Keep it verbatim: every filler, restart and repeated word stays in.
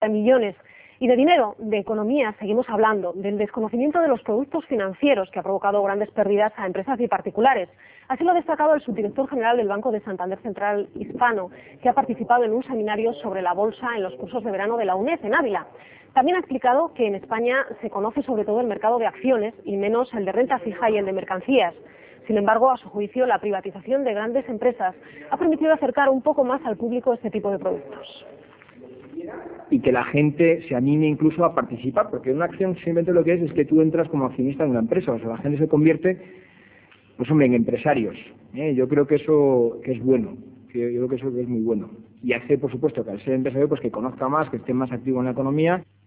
millones. Y de dinero, de economía, seguimos hablando, del desconocimiento de los productos financieros que ha provocado grandes pérdidas a empresas y particulares. Así lo ha destacado el subdirector general del Banco de Santander Central Hispano, que ha participado en un seminario sobre la bolsa en los cursos de verano de la UNED en Ávila. También ha explicado que en España se conoce sobre todo el mercado de acciones y menos el de renta fija y el de mercancías. Sin embargo, a su juicio, la privatización de grandes empresas ha permitido acercar un poco más al público este tipo de productos. Y que la gente se anime incluso a participar, porque una acción simplemente lo que es es que tú entras como accionista en una empresa, o sea, la gente se convierte, pues hombre, en empresarios. ¿eh? Yo creo que eso que es bueno, que yo creo que eso que es muy bueno. Y hace, por supuesto, que al ser empresario, pues que conozca más, que esté más activo en la economía.